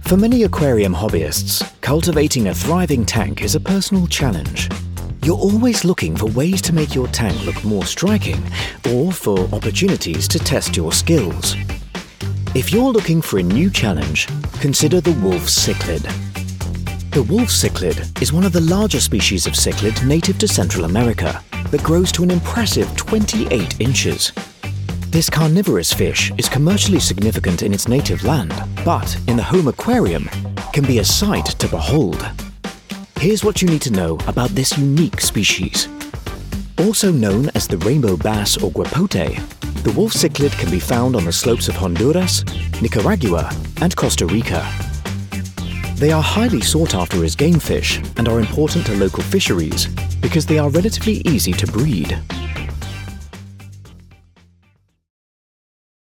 For many aquarium hobbyists, cultivating a thriving tank is a personal challenge. You're always looking for ways to make your tank look more striking or for opportunities to test your skills. If you're looking for a new challenge, consider the wolf cichlid. The wolf cichlid is one of the larger species of cichlid native to Central America that grows to an impressive 28 inches. This carnivorous fish is commercially significant in its native land, but in the home aquarium can be a sight to behold. Here's what you need to know about this unique species. Also known as the rainbow bass or guapote, the wolf cichlid can be found on the slopes of Honduras, Nicaragua, and Costa Rica. They are highly sought after as game fish and are important to local fisheries because they are relatively easy to breed.